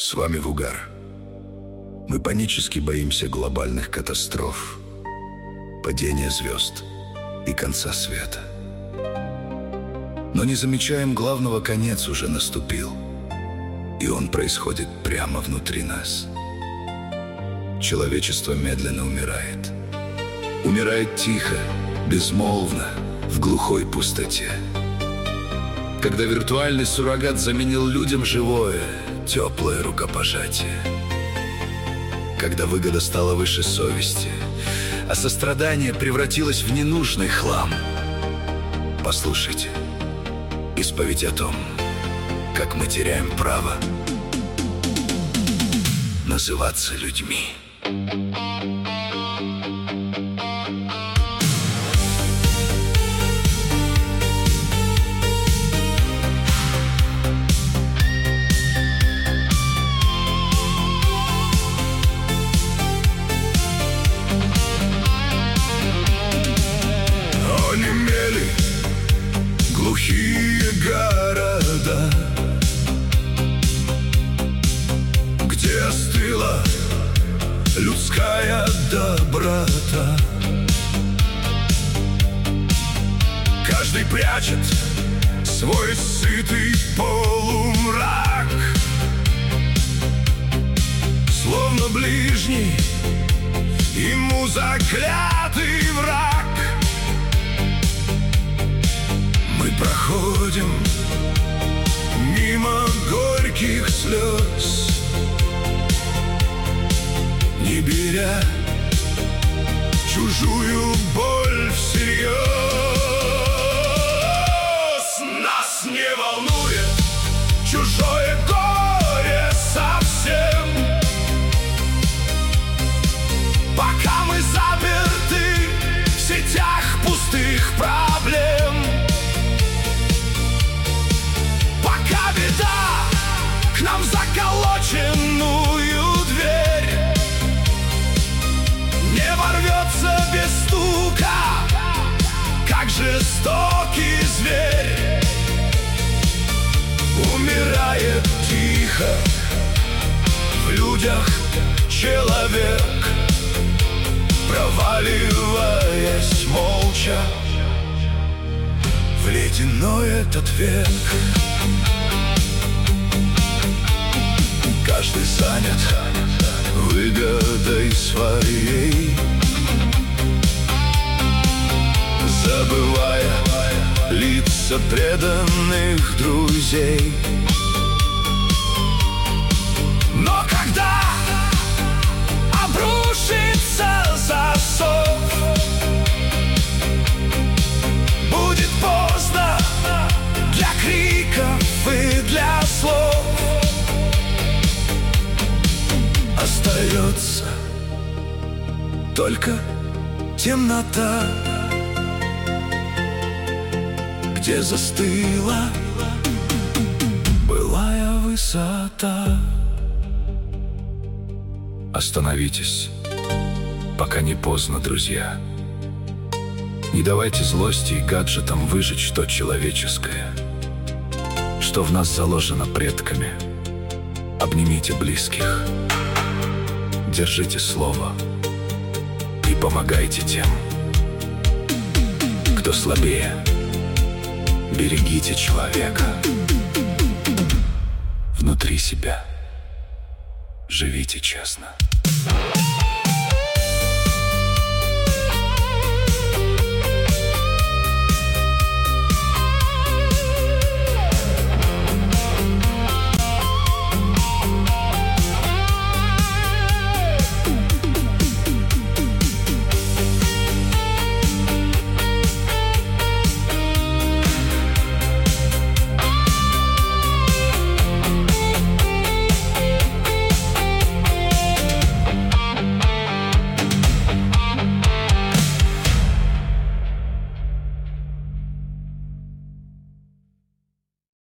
С вами Вугар. Мы панически боимся глобальных катастроф, падения звезд и конца света. Но не замечаем главного: конец уже наступил, и он происходит прямо внутри нас. Человечество медленно умирает. Умирает тихо, безмолвно, в глухой пустоте. Когда виртуальный суррогат заменил людям живое, теплое рукопожатие. Когда выгода стала выше совести, а сострадание превратилось в ненужный хлам. Послушайте исповедь о том, как мы теряем право называться людьми. Онемели глухие города, где остыла людская доброта. Каждый прячет свой сытый полумрак, словно ближний ему заклятый враг. Мы проходим мимо горьких слез, не беря чужую боль всерьез. Нас не волнует чужое горе совсем, пока мы заперты в сетях пустых проблем. Пока беда к нам заколоченную дверь не ворвется без стука, как жестокий зверь. Умирает тихо в людях человек, проваливаясь молча в ледяной этот век. Каждый занят выгодой своей, забывая лица преданных друзей. Но когда обрушится засов, будет поздно для криков и для слов. Остается только темнота, где застыла былая высота. Остановитесь, пока не поздно, друзья. Не давайте злости и гаджетам выжечь то человеческое, что в нас заложено предками. Обнимите близких, держите слово и помогайте тем, кто слабее. Берегите человека внутри себя. Живите честно.